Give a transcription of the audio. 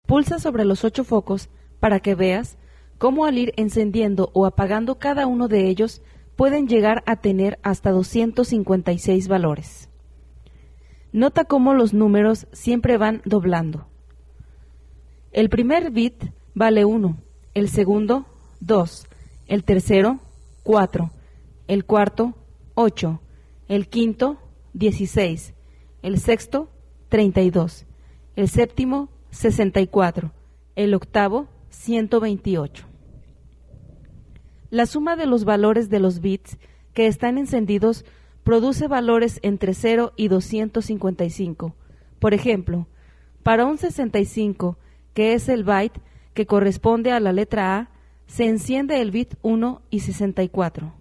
Pulsa sobre los 8 focos para que veas cómo al ir encendiendo o apagando cada uno de ellos pueden llegar a tener hasta 256 valores. Nota cómo los números siempre van doblando. El primer bit vale 1, el segundo 2, el tercero 4, el cuarto 8, el quinto 16, el sexto 32, el séptimo 64, el octavo 128. La suma de los valores de los bits que están encendidos produce valores entre 0 y 255. Por ejemplo, para un 65, que es el byte que corresponde a la letra A, se enciende el bit 1 y 64.